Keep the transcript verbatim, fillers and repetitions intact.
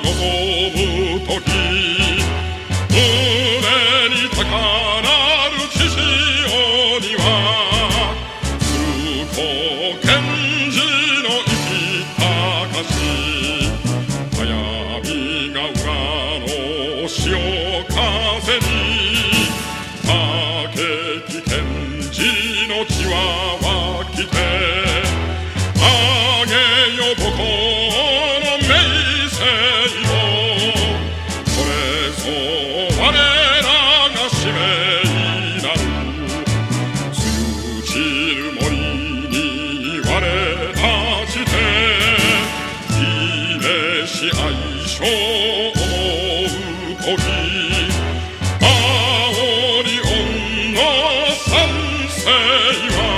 むとき胸に高鳴る獅子鬼は鶴子源氏の生きたかし早見が浦の潮風に武木源氏の血は湧きてあげよどこの名声をそれぞ我らが使命なる通じる森に我たちで秀し愛称思うとき青り女三世は